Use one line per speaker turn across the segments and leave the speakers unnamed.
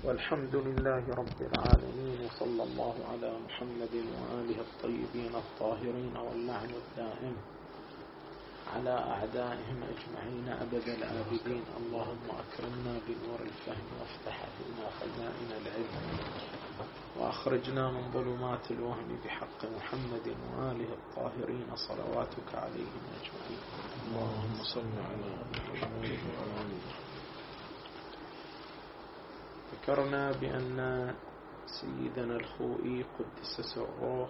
والحمد لله رب العالمين، وصلى الله على محمد وآله الطيبين الطاهرين، واللعن الدائم على أعدائهم أجمعين أبد الآبدين. اللهم أكرمنا بنور الفهم وافتح لنا خزائن العلم، وأخرجنا من ظلمات الوهم بحق محمد وآله الطاهرين، صلواتك عليهم أجمعين.
اللهم صل على محمد وآله.
ذكرنا بأن سيدنا الخوئي قدس سره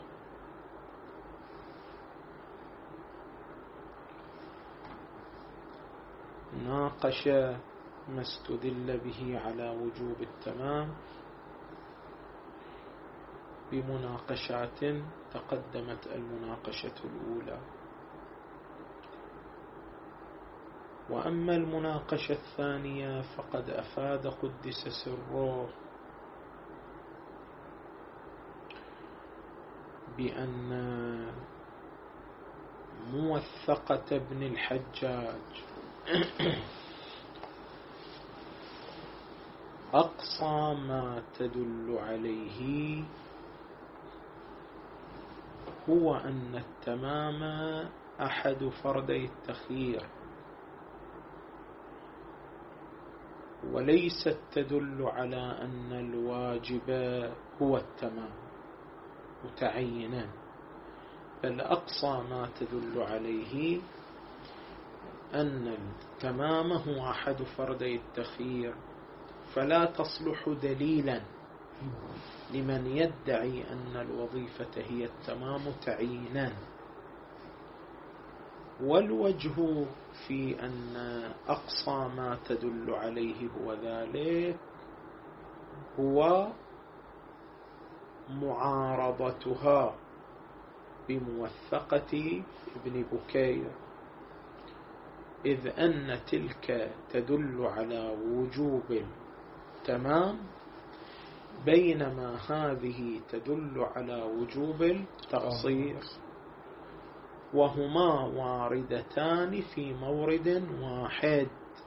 ناقش ما استدل به على وجوب التمام بمناقشات تقدمت المناقشة الأولى، وأما المناقشة الثانية فقد أفاد قدس سره بأن موثقة ابن الحجاج أقصى ما تدل عليه هو أن التمام أحد فردي التخيير، وليست تدل على أن الواجب هو التمام متعينا، بل أقصى ما تدل عليه أن التمام هو أحد فردي التخيير، فلا تصلح دليلا لمن يدعي أن الوظيفة هي التمام تعيينا. والوجه في أن أقصى ما تدل عليه هو ذلك هو معارضتها بموثقة ابن بكير، إذ أن تلك تدل على وجوب التمام، بينما هذه تدل على وجوب التقصير، وهما واردتان في مورد واحد،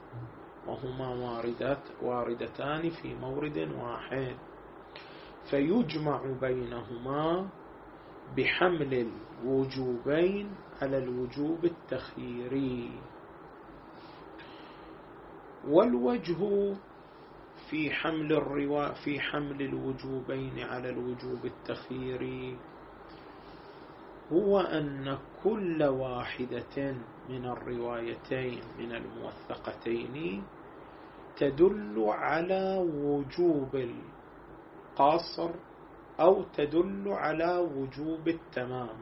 واردتان في مورد واحد، فيجمع بينهما بحمل الوجوبين على الوجوب التخييري. والوجه في حمل الوجوبين على الوجوب التخييري هو أن كل واحدة من الروايتين من الموثقتين تدل على وجوب القصر أو تدل على وجوب التمام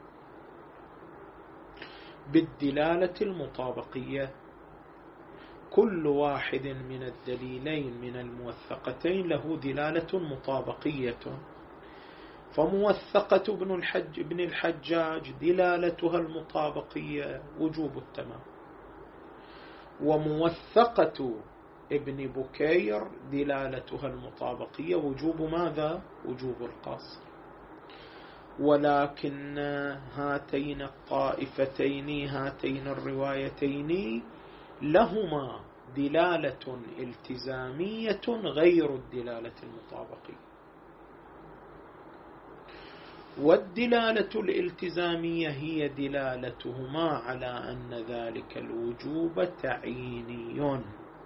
بالدلالة المطابقية. كل واحد من الدليلين من الموثقتين له دلالة مطابقية، فموثقة ابن الحجاج دلالتها المطابقية وجوب التمام، وموثقة ابن بكير دلالتها المطابقية وجوب ماذا؟ وجوب القصر. ولكن هاتين الطائفتين، هاتين الروايتين لهما دلالة التزامية غير الدلالة المطابقية، والدلالة الالتزامية هي دلالتهما على أن ذلك الوجوب تعييني.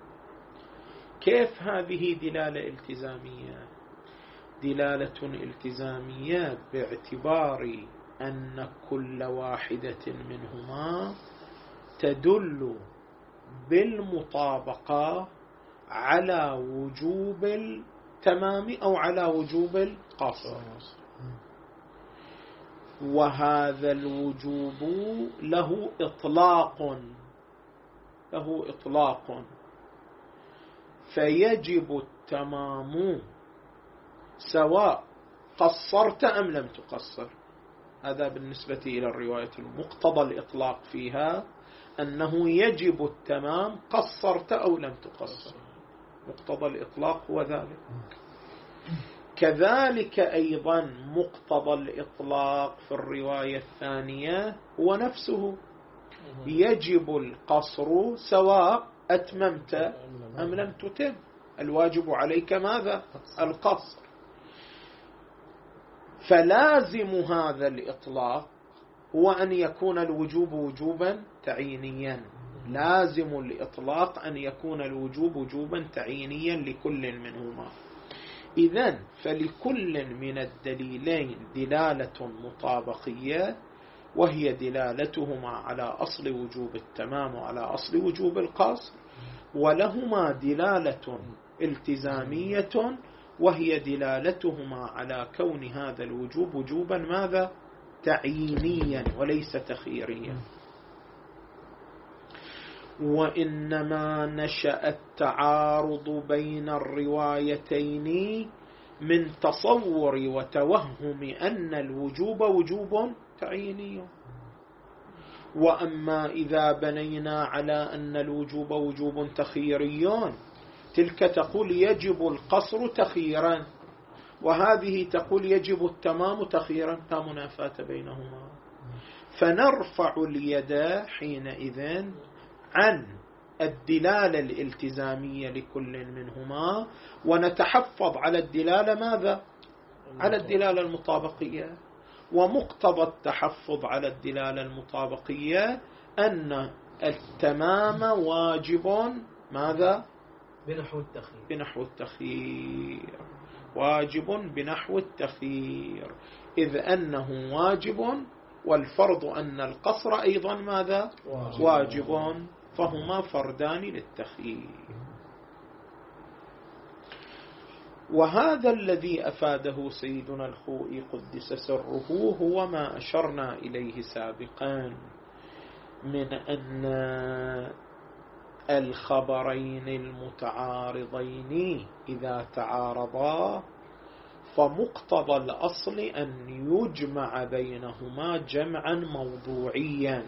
كيف هذه دلالة التزامية؟ دلالة التزامية باعتبار أن كل واحدة منهما تدل بالمطابقة على وجوب التمام أو على وجوب القصر، وهذا الوجوب له إطلاق، فيجب التمام سواء قصرت أم لم تقصر. هذا بالنسبة إلى الرواية المقتضى الإطلاق فيها أنه يجب التمام قصرت أو لم تقصر، مقتضى الإطلاق هو ذلك. كذلك أيضا مقتضى الإطلاق في الرواية الثانية هو نفسه، يجب القصر سواء أتممت أم لم تتم. الواجب عليك ماذا؟ القصر. فلازم هذا الإطلاق هو أن يكون الوجوب وجوبا تعيينيا، لازم الإطلاق أن يكون الوجوب وجوبا تعيينيا لكل منهما. إذن فلكل من الدليلين دلالة مطابقية، وهي دلالتهما على أصل وجوب التمام وعلى أصل وجوب القصر، ولهما دلالة التزامية، وهي دلالتهما على كون هذا الوجوب وجوبا ماذا؟ تعيينيا وليس تخييريا. وإنما نشأ التعارض بين الروايتين من تصور وتوهم أن الوجوب وجوب تعييني. وأما إذا بنينا على أن الوجوب وجوب تخييري، تلك تقول يجب القصر تخييرا، وهذه تقول يجب التمام تخييرا، لا منافاة بينهما. فنرفع اليد حينئذ عن الدلالة الالتزامية لكل منهما، ونتحفظ على الدلالة ماذا؟ على الدلالة المطابقية. ومقتضى التحفظ على الدلالة المطابقية أن التمام واجب ماذا؟ بنحو التخيير، واجب بنحو التخيير، إذ أنه واجب، والفرض أن القصر أيضا ماذا؟ واجب، فهما فردان للتخيير. وهذا الذي أفاده سيدنا الخوئي قدس سره هو ما أشرنا إليه سابقا من أن الخبرين المتعارضين إذا تعارضا فمقتضى الأصل أن يجمع بينهما جمعا موضوعيا،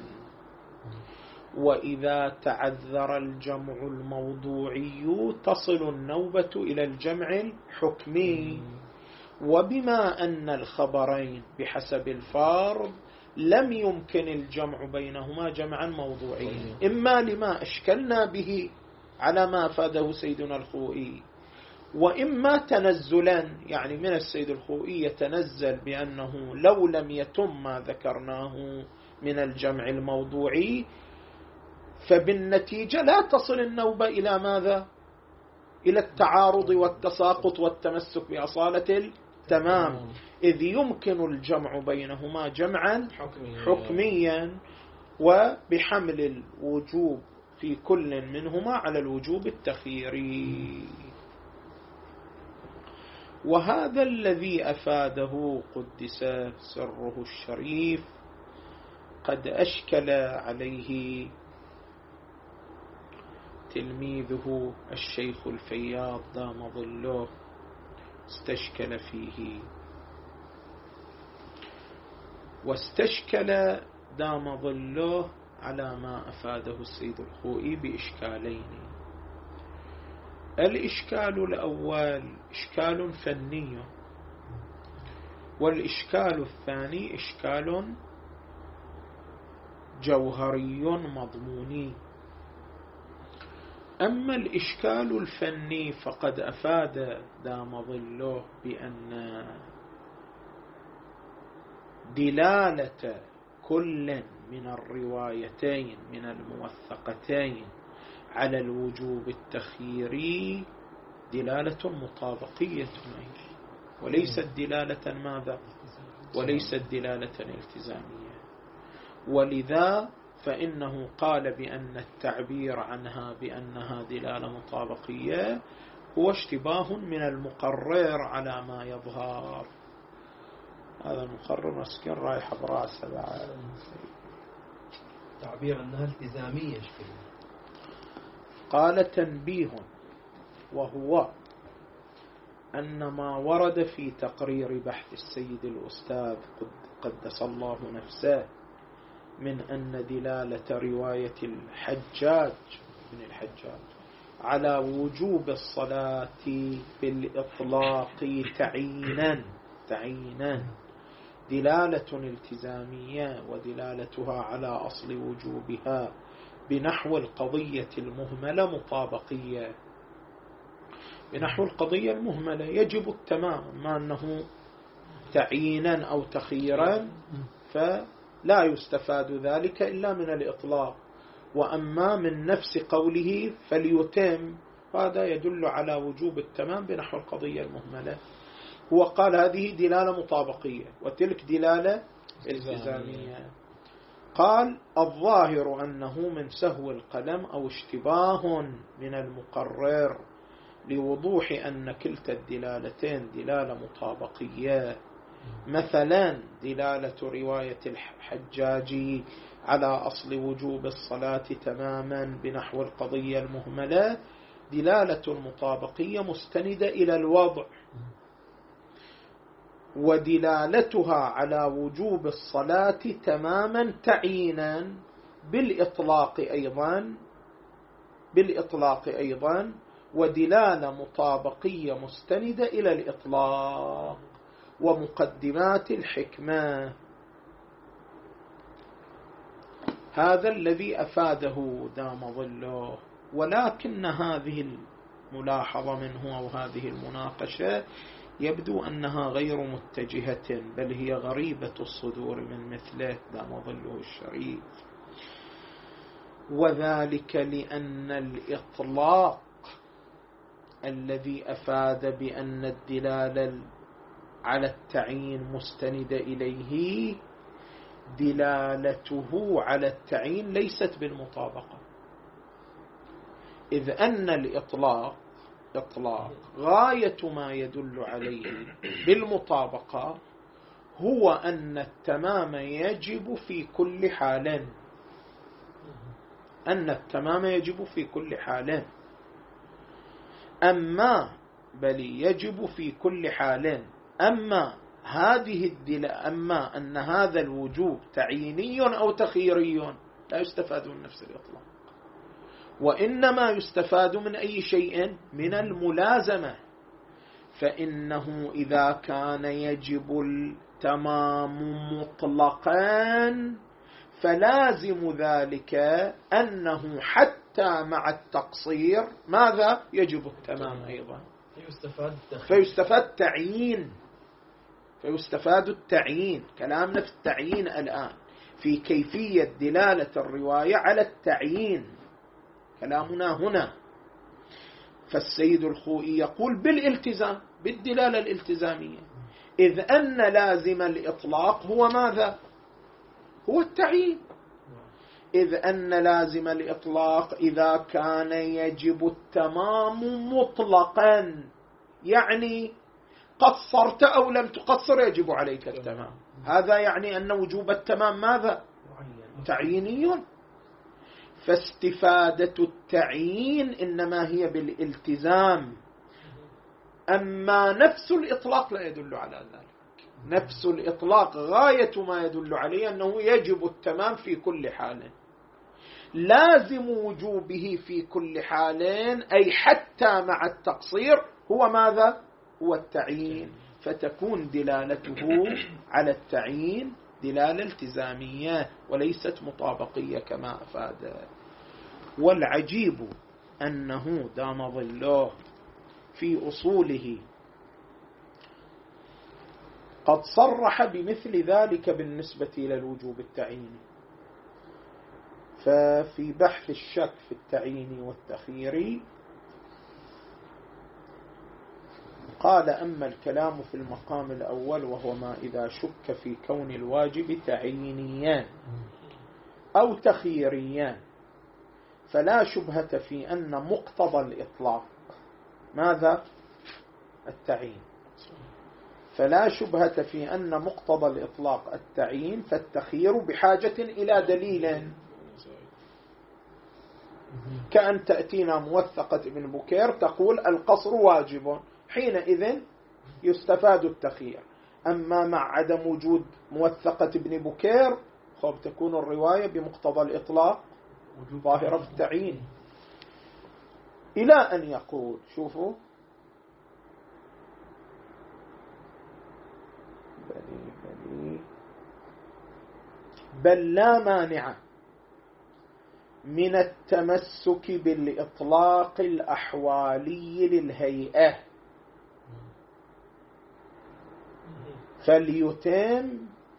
وإذا تعذر الجمع الموضوعي تصل النوبة إلى الجمع الحكمي. وبما أن الخبرين بحسب الفرض لم يمكن الجمع بينهما جمعا موضوعيا، إما لما أشكلنا به على ما أفاده سيدنا الخوئي، وإما تنزلا، يعني من السيد الخوئي يتنزل بأنه لو لم يتم ما ذكرناه من الجمع الموضوعي فبالنتيجة لا تصل النوبة إلى ماذا؟ إلى التعارض والتساقط والتمسك بأصالة التمام، إذ يمكن الجمع بينهما جمعا حكميا، وبحمل الوجوب في كل منهما على الوجوب التخييري. وهذا الذي أفاده قدس سره الشريف قد أشكل عليه تلميذه الشيخ الفياض دام ظله، استشكل فيه، واستشكل دام ظله على ما أفاده السيد الخوئي بإشكالين. الإشكال الأول إشكال فني، والإشكال الثاني إشكال جوهري مضموني. أما الإشكال الفني فقد أفاد دام ظله بأن دلالة كل من الروايتين من الموثقتين على الوجوب التخييري دلالة مطابقية، وليست دلالة ماذا؟ وليست دلالة التزامية. ولذا فإنه قال بأن التعبير عنها بأنها دلالة مطابقية هو اشتباه من المقرر على ما يظهر. هذا المقرر مسكين رايح براسه بعد
تعبير أنها التزامية.
قال تنبيه، وهو أن ما ورد في تقرير بحث السيد الأستاذ قدس الله نفسه من أن دلالة رواية الحجاج بن الحجاج على وجوب الصلاة بالإطلاق تعيينا دلالة التزامية، ودلالتها على أصل وجوبها بنحو القضية المهملة مطابقية. بنحو القضية المهملة يجب التمام، ما أنه تعيينا أو تخييرا فلا يستفاد ذلك إلا من الإطلاق. وأما من نفس قوله فليتم، هذا يدل على وجوب التمام بنحو القضية المهملة. هو قال هذه دلالة مطابقية وتلك دلالة التزامية. قال الظاهر أنه من سهو القلم أو اشتباه من المقرر لوضوح أن كلتا الدلالتين دلالة مطابقية. مثلا دلالة رواية الحجاجي على أصل وجوب الصلاة تماما بنحو القضية المهملة دلالة مطابقية مستندة إلى الوضع، ودلالتها على وجوب الصلاة تماما تعيينا بالإطلاق أيضا ودلالة مطابقية مستندة إلى الإطلاق ومقدمات الحكمة. هذا الذي أفاده دام ظله. ولكن هذه الملاحظة منه أو هذه المناقشة يبدو أنها غير متجهة، بل هي غريبة الصدور من مثله دام ظله الشريف، وذلك لأن الإطلاق الذي أفاد بأن الدلالة على التعيين مستند إليه دلالته على التعيين ليست بالمطابقة، إذ أن الإطلاق غاية ما يدل عليه بالمطابقة هو أن التمام يجب في كل حال، أما بل يجب في كل حال. أما أن هذا الوجوب تعييني أو تخييري لا يستفاد من نفس الإطلاق، وإنما يستفاد من أي شيء؟ من الملازمة. فإنه إذا كان يجب التمام مطلقا فلازم ذلك أنه حتى مع التقصير ماذا؟ يجب التمام أيضا، فيستفاد التعيين. كلامنا في التعيين الآن في كيفية دلالة الرواية على التعيين، كلامنا هنا. فالسيد الخوئي يقول بالالتزام، بالدلالة الالتزامية، إذ أن لازم الإطلاق هو ماذا؟ هو التعيين. إذ أن لازم الإطلاق إذا كان يجب التمام مطلقا، يعني قصرت أو لم تقصر يجب عليك التمام، هذا يعني أن وجوب التمام ماذا؟ تعييني. فاستفادة التعيين إنما هي بالالتزام، أما نفس الإطلاق لا يدل على ذلك. نفس الإطلاق غاية ما يدل عليه أنه يجب التمام في كل حال، لازم وجوبه في كل حال أي حتى مع التقصير هو ماذا؟ هو التعيين. فتكون دلالته على التعيين دلالة التزامية وليست مطابقية كما أفاد. والعجيب أنه دام ظله في أصوله قد صرح بمثل ذلك بالنسبة إلى الوجوب التعييني. ففي بحث الشك في التعيين والتخيير قال أما الكلام في المقام الأول وهو ما إذا شك في كون الواجب تعيينيان أو تخييريان فلا شبهة في أن مقتضى الإطلاق ماذا؟ التعيين. فلا شبهة في أن مقتضى الإطلاق التعيين، فالتخيير بحاجة إلى دليل، كأن تأتينا موثقة ابن بكير تقول القصر واجب، حينئذ يستفاد التخيير. أما مع عدم وجود موثقة ابن بكير تكون الرواية بمقتضى الإطلاق ظاهرة في التعيين. إلى أن يقول شوفوا بل لا مانع من التمسك بالإطلاق الأحوالي للهيئة، فليتم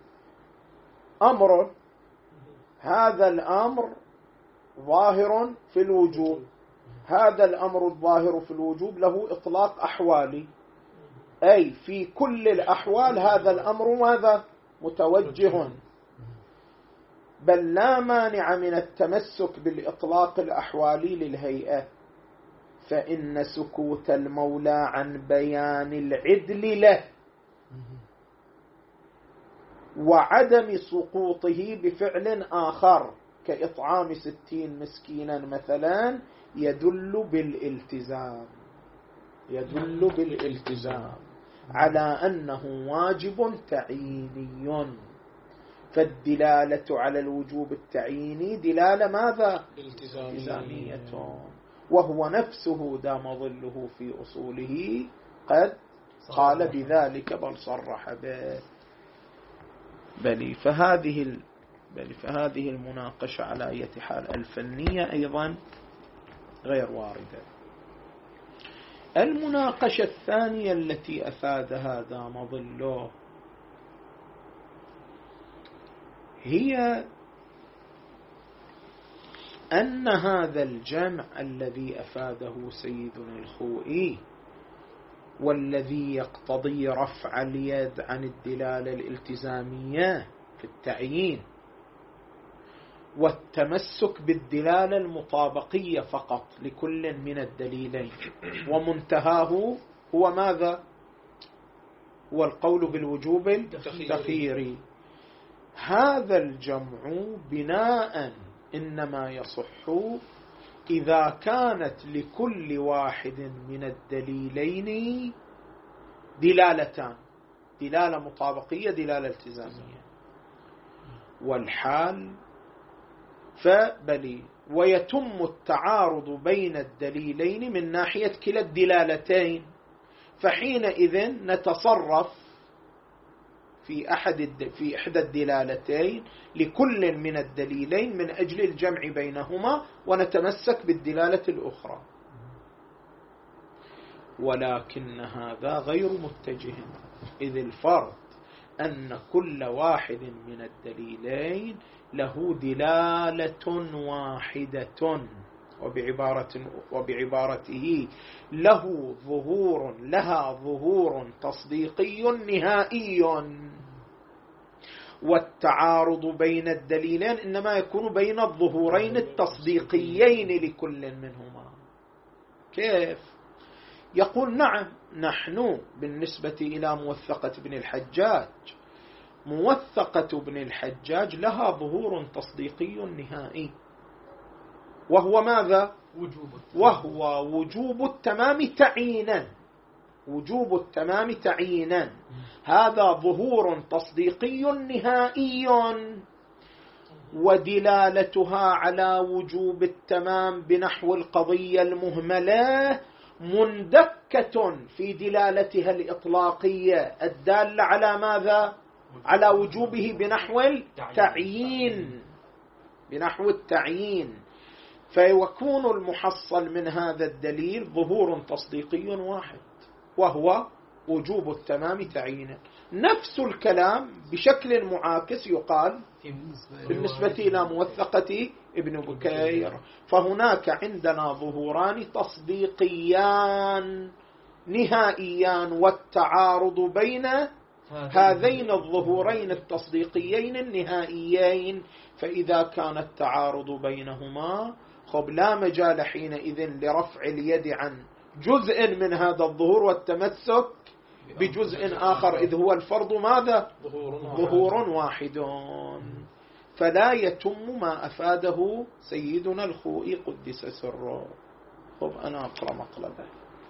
أمر، هذا الأمر ظاهر في الوجوب، هذا الأمر الظاهر في الوجوب له إطلاق أحوالي، أي في كل الأحوال هذا الأمر ماذا؟ متوجه، بل لا مانع من التمسك بالإطلاق الأحوالي للهيئة، فإن سكوت المولى عن بيان العدل له وعدم سقوطه بفعل آخر كإطعام 60 مسكينا مثلا يدل بالالتزام على أنه واجب تعييني، فالدلالة على الوجوب التعييني دلالة ماذا؟ التزامية، وهو نفسه دام ظله في أصوله قد قال بذلك بل صرح به. بل فهذه المناقشة على أي حال الفنية أيضا غير واردة. المناقشة الثانية التي أفادها دام ظله هي أن هذا الجمع الذي أفاده سيدنا الخوئي والذي يقتضي رفع اليد عن الدلالة الالتزامية في التعيين والتمسك بالدلالة المطابقية فقط لكل من الدليلين، ومنتهاه هو ماذا؟ هو القول بالوجوب التخييري. هذا الجمع بناء إنما يصح إذا كانت لكل واحد من الدليلين دلالتان، دلالة مطابقية دلالة التزامية، والحال فبلي، ويتم التعارض بين الدليلين من ناحية كلا الدلالتين، فحينئذ نتصرف في إحدى الدلالتين لكل من الدليلين من أجل الجمع بينهما ونتمسك بالدلالة الأخرى، ولكن هذا غير متجه، إذ الفرض أن كل واحد من الدليلين له دلالة واحدة، وبعبارته لها ظهور تصديقي نهائي، والتعارض بين الدليلين إنما يكون بين الظهورين التصديقيين لكل منهما. كيف؟ يقول نعم، نحن بالنسبة إلى موثقة ابن الحجاج، موثقة ابن الحجاج لها ظهور تصديقي نهائي، وهو ماذا؟ وهو وجوب التمام تعيينا، وجوب التمام تعيينا، هذا ظهور تصديقي نهائي، ودلالتها على وجوب التمام بنحو القضية المهملة مندكة في دلالتها الإطلاقية الدالة على ماذا؟ على وجوبه بنحو التعيين، بنحو التعيين، فيكون المحصل من هذا الدليل ظهور تصديقي واحد وهو وجوب التمام تعيينا. نفس الكلام بشكل معاكس يقال بالنسبة إلى موثقة ابن بكير، فهناك عندنا ظهوران تصديقيان نهائيان، والتعارض بين هذين الظهورين التصديقيين النهائيين، فإذا كان التعارض بينهما لا مجال حينئذ لرفع اليد عن جزء من هذا الظهور والتمسك بجزء آخر، إذ هو الفرض ماذا؟ ظهور واحد. فلا يتم ما أفاده سيدنا الخوئي قدس سره. أنا أقرأ مقلبه.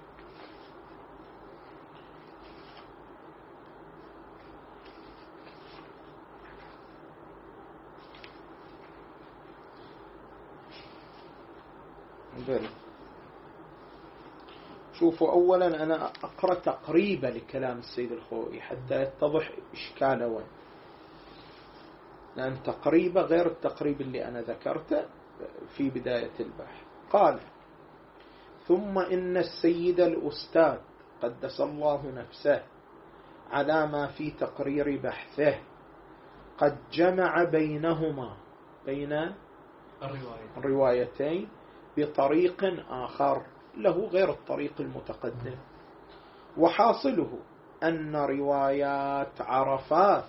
شوفوا، أولا أنا أقرأ تقريبا لكلام السيد الخوئي حتى يتضح إشكاله، لأن تقريبا غير التقريب اللي أنا ذكرته، في بداية البحث. قال: ثم إن السيد الأستاذ قدس الله نفسه على ما في تقرير بحثه قد جمع بينهما، بين الروايتين، بطريق آخر له غير الطريق المتقدم. وحاصله أن روايات عرفات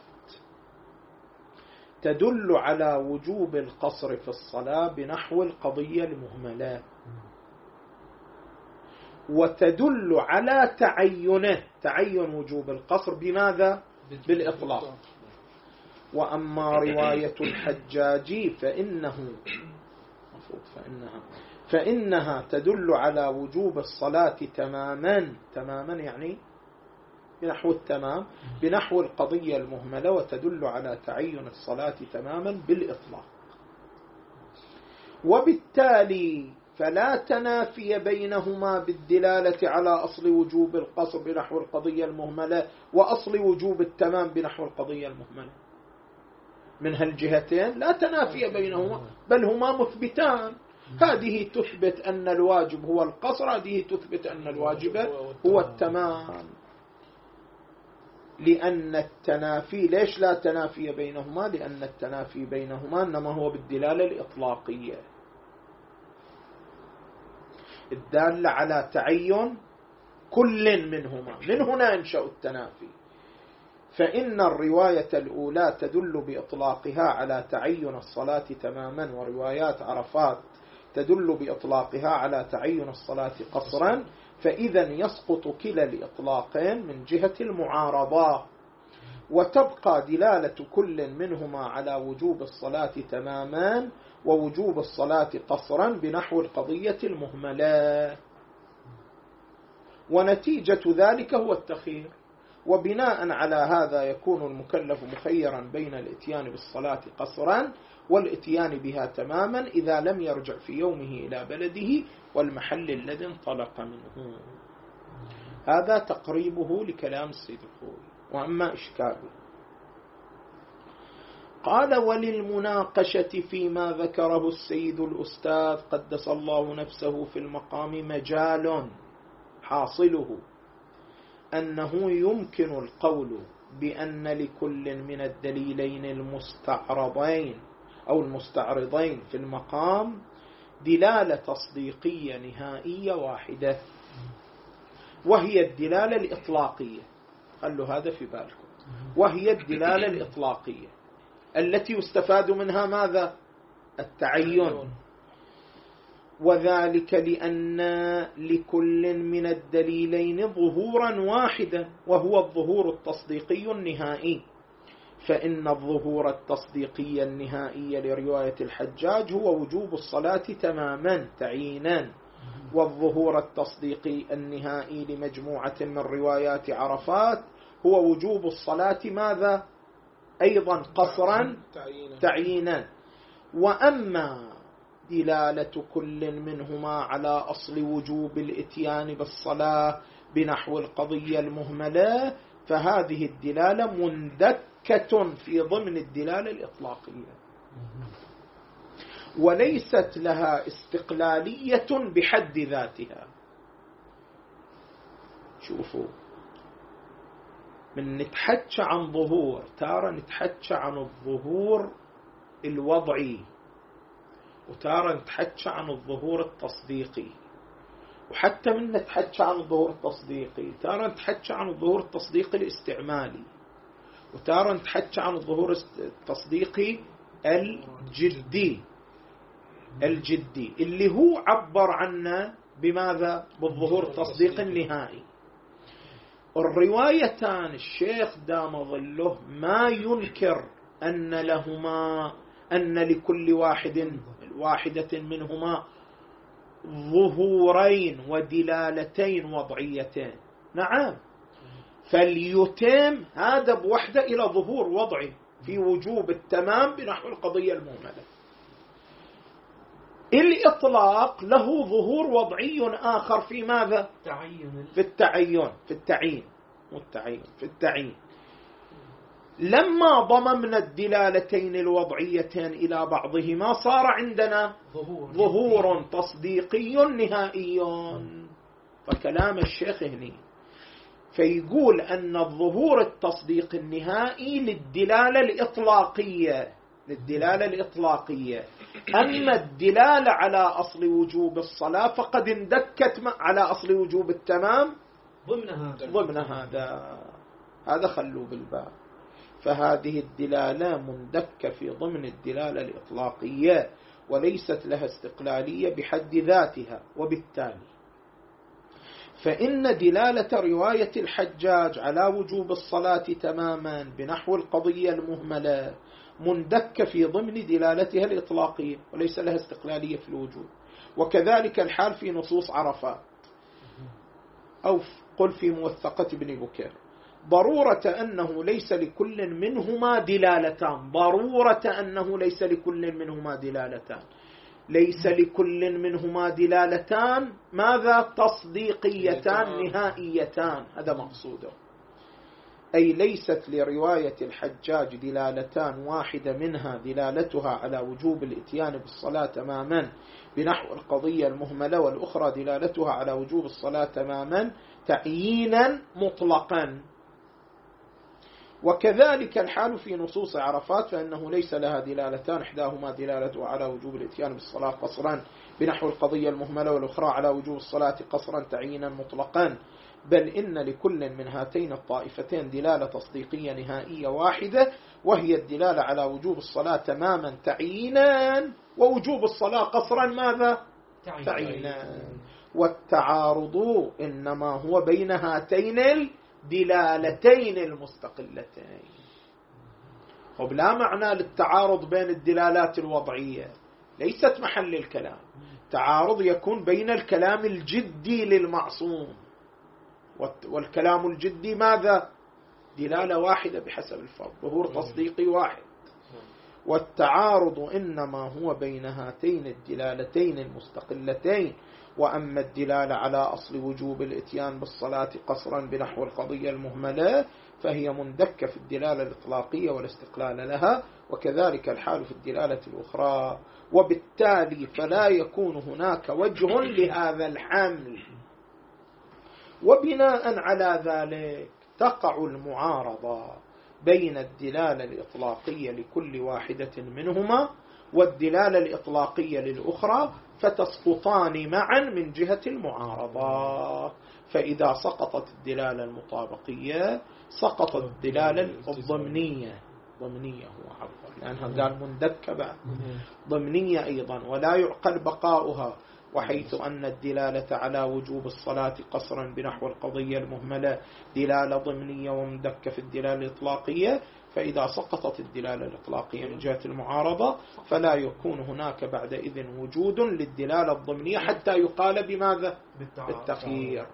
تدل على وجوب القصر في الصلاة بنحو القضية المهملة، وتدل على تعين وجوب القصر بماذا؟ بالإطلاق. وأما رواية الحجاج فإنها تدل على وجوب الصلاة تماما يعني بنحو التمام، بنحو القضية المهملة، وتدل على تعين الصلاة تماما بالإطلاق. وبالتالي فلا تنافي بينهما بالدلالة على أصل وجوب القصر بنحو القضية المهملة وأصل وجوب التمام بنحو القضية المهملة. من هالجهتين لا تنافي بينهما، بل هما مثبتان. هذه تثبت أن الواجب هو القصر، هذه تثبت أن الواجب هو التمام. لأن التنافي، ليش لا تنافي بينهما؟ لأن التنافي بينهما إنما هو بالدلالة الإطلاقية الدالة على تعين كل منهما، من هنا ينشأ التنافي. فإن الرواية الأولى تدل بإطلاقها على تعين الصلاة تماما، وروايات عرفات تدل بإطلاقها على تعين الصلاة قصرا، فإذا يسقط كلا الإطلاقين من جهة المعارضة، وتبقى دلالة كل منهما على وجوب الصلاة تماما ووجوب الصلاة قصرا بنحو القضية المهملة. ونتيجة ذلك هو التخيير. وبناء على هذا يكون المكلف مخيرا بين الاتيان بالصلاة قصرا والاتيان بها تماما إذا لم يرجع في يومه إلى بلده والمحل الذي انطلق منه. هذا تقريبه لكلام السيد الخوئي. وأما إشكاله، قال: وللمناقشة فيما ذكره السيد الأستاذ قدس الله نفسه في المقام مجال، حاصله أنه يمكن القول بأن لكل من الدليلين المستعرضين أو المستعرضين في المقام دلالة تصديقية نهائية واحدة، وهي الدلالة الإطلاقية. خلوا هذا في بالكم. وهي الدلالة الإطلاقية التي يستفاد منها ماذا؟ التعين. وذلك لأن لكل من الدليلين ظهورا واحدا، وهو الظهور التصديقي النهائي. فإن الظهور التصديقي النهائي لرواية الحجاج هو وجوب الصلاة تماما تعيينا، والظهور التصديقي النهائي لمجموعة من روايات عرفات هو وجوب الصلاة ماذا؟ أيضا قصرا تعيينا. وأما دلالة كل منهما على أصل وجوب الإتيان بالصلاة بنحو القضية المهملة فهذه الدلالة مندكة في ضمن الدلالة الإطلاقية، وليست لها استقلالية بحد ذاتها. شوفوا، من نتحكى عن ظهور تارة نتحكى عن الظهور الوضعي، وتارة نتحكى عن الظهور التصديقي. وحتى من نتحكى عن الظهور التصديقي تارة نتحكى عن الظهور التصديقي الاستعمالي، وتارة نتحكى عن الظهور التصديقي الجدي اللي هو عبر عنه بماذا؟ بالظهور التصديقي النهائي. الروايتان الشيخ دام ظله ما ينكر أن لكل واحدة منهما ظهورين ودلالتين وضعيتين. نعم، فليتم هذا بوحدة إلى ظهور وضعي في وجوب التمام بنحو القضية المهملة. الإطلاق له ظهور وضعي آخر في ماذا؟ في التعيين. لما ضممنا الدلالتين الوضعيتين إلى بعضهما صار عندنا ظهور تصديقي نهائي. فكلام الشيخ هنا فيقول أن الظهور التصديق النهائي للدلالة الإطلاقية، أما الدلالة على أصل وجوب الصلاة فقد اندكت على أصل وجوب التمام ضمن هذا خلوا بالباب. فهذه الدلالة مندكة في ضمن الدلالة الإطلاقية وليست لها استقلالية بحد ذاتها، وبالتالي فإن دلالة رواية الحجاج على وجوب الصلاة تماما بنحو القضية المهملة مندكة في ضمن دلالتها الإطلاقية وليس لها استقلالية في الوجوب. وكذلك الحال في نصوص عرفات، أو قل في موثقة ابن بكير، ضرورة أنه ليس لكل منهما دلالتان، ليس لكل منهما دلالتان ماذا؟ تصديقيتان نهائيتان، هذا مقصوده. أي ليست لرواية الحجاج دلالتان، واحدة منها دلالتها على وجوب الإتيان بالصلاة تماما بنحو القضية المهملة، والأخرى دلالتها على وجوب الصلاة تماما تعيينا مطلقا. وكذلك الحال في نصوص عرفات، فإنه ليس لها دلالتان، إحداهما دلالتها على وجوب الإتيان بالصلاة قصرا بنحو القضية المهملة، والأخرى على وجوب الصلاة قصرا تعيينا مطلقا، بل إن لكل من هاتين الطائفتين دلالة تصديقية نهائية واحدة، وهي الدلالة على وجوب الصلاة تماما تعيينا، ووجوب الصلاة قصرا ماذا؟ تعيينا. والتعارض إنما هو بين هاتين الدلالتين المستقلتين. لا معنى للتعارض بين الدلالات الوضعية، ليست محل الكلام. تعارض يكون بين الكلام الجدي للمعصوم، والكلام الجدي ماذا؟ دلالة واحدة بحسب الفرض، ظهور تصديقي واحد. والتعارض إنما هو بين هاتين الدلالتين المستقلتين. وأما الدلالة على أصل وجوب الإتيان بالصلاة قصرا بنحو القضية المهملة فهي مندكة في الدلالة الإطلاقية ولا استقلال لها، وكذلك الحال في الدلالة الأخرى. وبالتالي فلا يكون هناك وجه لهذا الحمل. وبناء على ذلك تقع المعارضة بين الدلالة الإطلاقية لكل واحدة منهما والدلالة الإطلاقية للأخرى، فتسقطان معا من جهة المعارضة. فإذا سقطت الدلالة المطابقية سقطت الدلالة الضمنية، هو عفوا لأنها قال مندكة ضمنية أيضا، ولا يعقل بقاؤها، وحيث أن الدلالة على وجوب الصلاة قصرا بنحو القضية المهملة دلالة ضمنية ومندكة في الدلالة الإطلاقية، فإذا سقطت الدلالة الإطلاقية من جهة المعارضة فلا يكون هناك بعدئذ وجود للدلالة الضمنية حتى يقال بماذا؟ بالتخيير.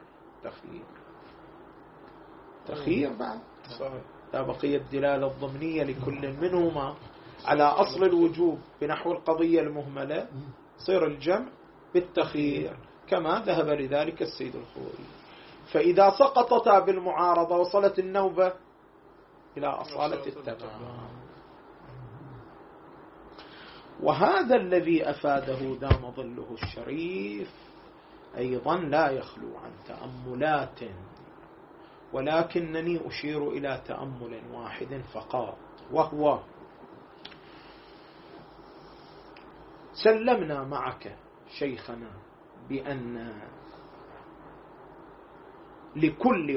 تخيير بعد لا بقي الدلالة الضمنية لكل منهما على أصل الوجوب بنحو القضية المهملة، صير الجمع بالتخيير كما ذهب لذلك السيد الخوري. فإذا سقطتا بالمعارضة وصلت النوبة إلى أصالة التمام. وهذا الذي أفاده دام ظله الشريف أيضا لا يخلو عن تأملات، ولكنني أشير إلى تأمل واحد فقط، وهو سلمنا معك شيخنا بأن لكل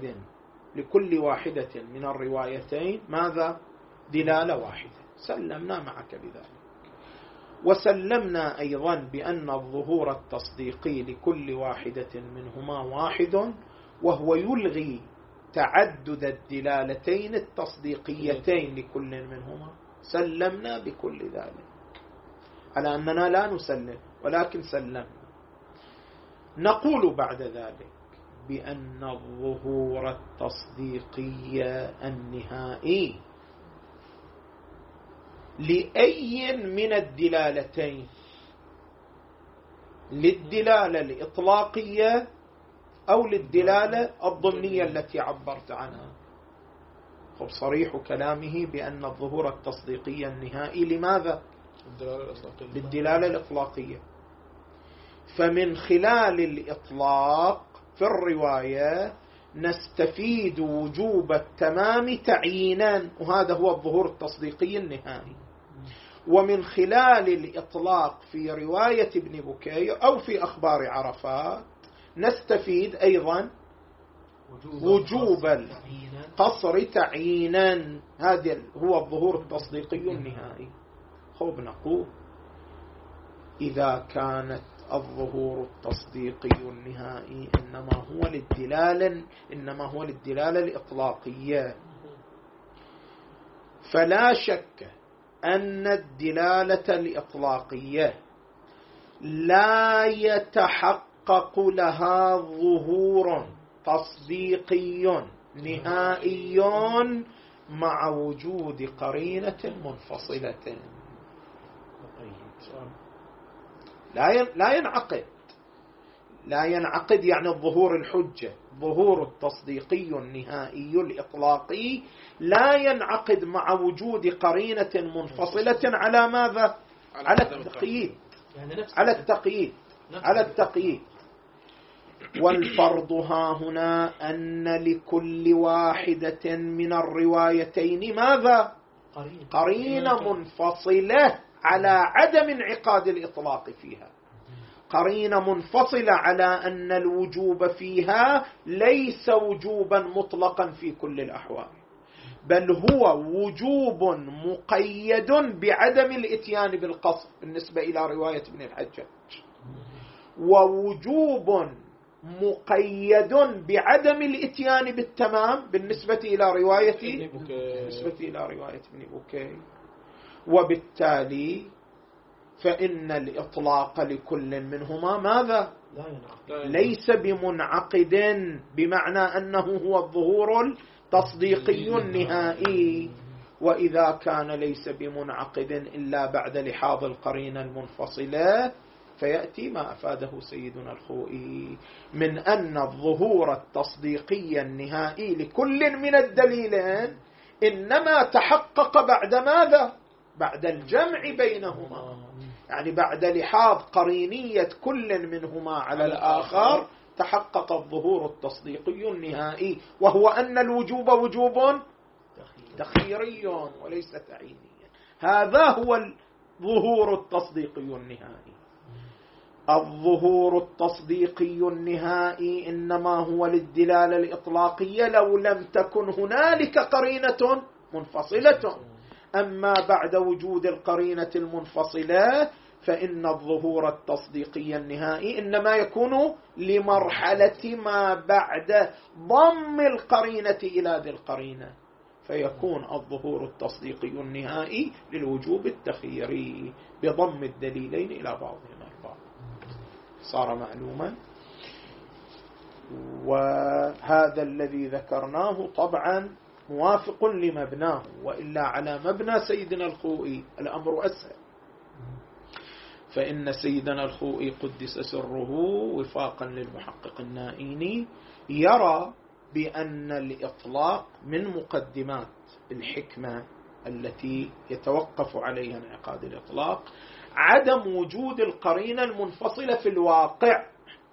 واحدة من الروايتين ماذا؟ دلالة واحدة، سلمنا معك بذلك. وسلمنا أيضا بأن الظهور التصديقي لكل واحدة منهما واحد، وهو يلغي تعدد الدلالتين التصديقيتين لكل منهما. سلمنا بكل ذلك على أننا لا نسلم ولكن سلمنا. نقول بعد ذلك بأن الظهور التصديقي النهائي لأي من الدلالتين، للدلالة الإطلاقية أو للدلالة الضمنية التي عبرت عنها. خب صريح كلامه بأن الظهور التصديقي النهائي لماذا؟ للدلالة الإطلاقية. فمن خلال الإطلاق في الرواية نستفيد وجوب التمام تعيينا، وهذا هو الظهور التصديقي النهائي. ومن خلال الإطلاق في رواية ابن بكي أو في أخبار عرفات نستفيد أيضا وجوب القصر تعيينا، هذا هو الظهور التصديقي النهائي. خب نقول إذا كانت الظهور التصديقي النهائي إنما هو للدلالة الإطلاقية، فلا شك أن الدلالة الإطلاقية لا يتحقق لها ظهور تصديقي نهائي مع وجود قرينة منفصلة. لا ينعقد يعني الظهور الحجة، ظهور التصديقي النهائي الإطلاقي لا ينعقد مع وجود قرينة منفصلة على ماذا؟ على التقييد. والفرض ها هنا أن لكل واحدة من الروايتين ماذا؟ قرينة منفصلة على عدم انعقاد الإطلاق فيها، قرينة منفصلة على أن الوجوب فيها ليس وجوبا مطلقا في كل الأحوال، بل هو وجوب مقيد بعدم الإتيان بالقصر بالنسبة إلى رواية ابن الحجاج، ووجوب مقيد بعدم الإتيان بالتمام بالنسبة إلى رواية ابن بكي. وبالتالي فإن الإطلاق لكل منهما ماذا؟ ليس بمنعقد، بمعنى أنه هو الظهور التصديقي النهائي. وإذا كان ليس بمنعقد إلا بعد لحاظ القرينة المنفصلة فيأتي ما أفاده سيدنا الخوئي من أن الظهور التصديقي النهائي لكل من الدليلين إنما تحقق بعد ماذا؟ بعد الجمع بينهما، يعني بعد لحاظ قرينية كل منهما على الآخر تحقق الظهور التصديقي النهائي، وهو أن الوجوب وجوب تخييري وليس تعييني. هذا هو الظهور التصديقي النهائي. الظهور التصديقي النهائي إنما هو للدلالة الإطلاقية لو لم تكن هنالك قرينة منفصلة. أما بعد وجود القرينة المنفصلة فإن الظهور التصديقي النهائي إنما يكون لمرحلة ما بعد ضم القرينة إلى ذي القرينة، فيكون الظهور التصديقي النهائي للوجوب التخييري بضم الدليلين إلى بعضهما البعض. صار معلوما. وهذا الذي ذكرناه طبعا موافق لمبناه، وإلا على مبنى سيدنا الخوئي الأمر أسهل. فإن سيدنا الخوئي قدس سره وفاقا للمحقق النائيني يرى بأن الإطلاق من مقدمات الحكمة التي يتوقف عليها انعقاد الإطلاق عدم وجود القرينة المنفصلة في الواقع،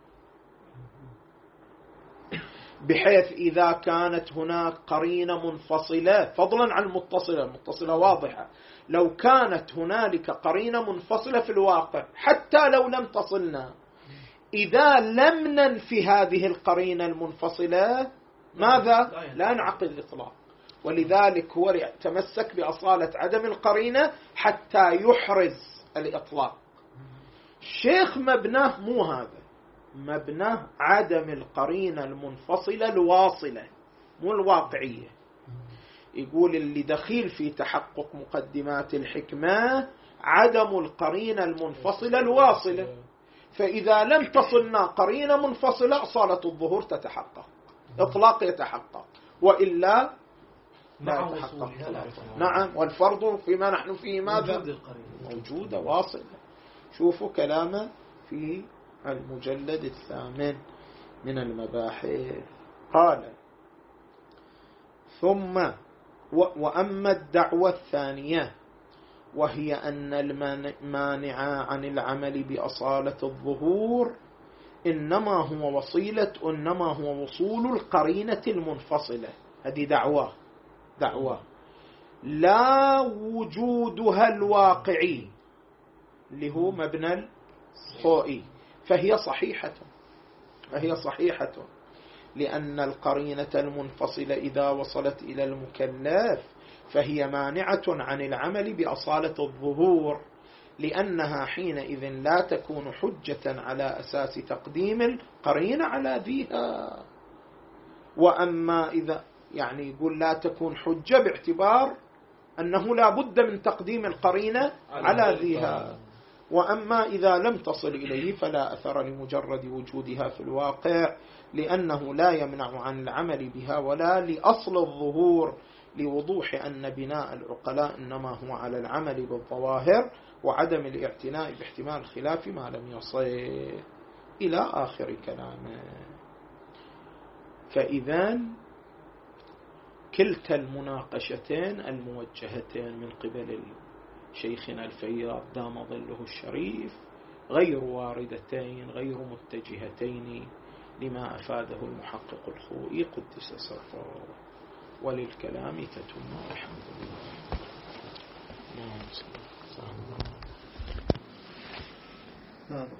بحيث إذا كانت هناك قرينة منفصلة فضلا عن المتصلة واضحة، لو كانت هنالك قرينة منفصلة في الواقع حتى لو لم تصلنا، إذا لم ننفي هذه القرينة المنفصلة ماذا؟ لا ينعقد الإطلاق. ولذلك هو تمسك بأصالة عدم القرينة حتى يحرز الإطلاق. شيخ مبناه مو هذا، مبناه عدم القرينة المنفصلة الواصلة مو الواقعية. يقول اللي دخيل في تحقق مقدمات الحكمة عدم القرينة المنفصلة الواصلة، فإذا لم تصلنا قرينة منفصلة أصالة الظهور تتحقق، إطلاق يتحقق، وإلا لا يتحقق. نعم. والفرض فيما نحن فيه ماذا؟ موجودة واصلة. شوفوا كلامه في المجلد 8 من المباحث. قال: ثم وأما الدعوة الثانية وهي أن المانع عن العمل بأصالة الظهور إنما هو وصول القرينة المنفصلة. هذه دعوة لا وجودها الواقعي اللي هو مبنى الخوئي، فهي صحيحة لأن القرينة المنفصلة إذا وصلت إلى المكلف فهي مانعة عن العمل بأصالة الظهور، لأنها حينئذ لا تكون حجة على أساس تقديم القرينة على ذيها. وأما إذا يقول لا تكون حجة باعتبار أنه لا بد من تقديم القرينة على ذيها. وأما إذا لم تصل إليه فلا أثر لمجرد وجودها في الواقع، لأنه لا يمنع عن العمل بها ولا لأصل الظهور، لوضوح أن بناء العقلاء إنما هو على العمل بالظواهر وعدم الاعتناء باحتمال خلاف ما لم يصل إلى آخر كلامه. فإذا كلتا المناقشتين الموجهتين من قبل شيخنا الفياض دام ظله الشريف غير واردتين غير متجهتين لما أفاده المحقق الخوئي قدس سره، وللكلام تتم. الحمد لله.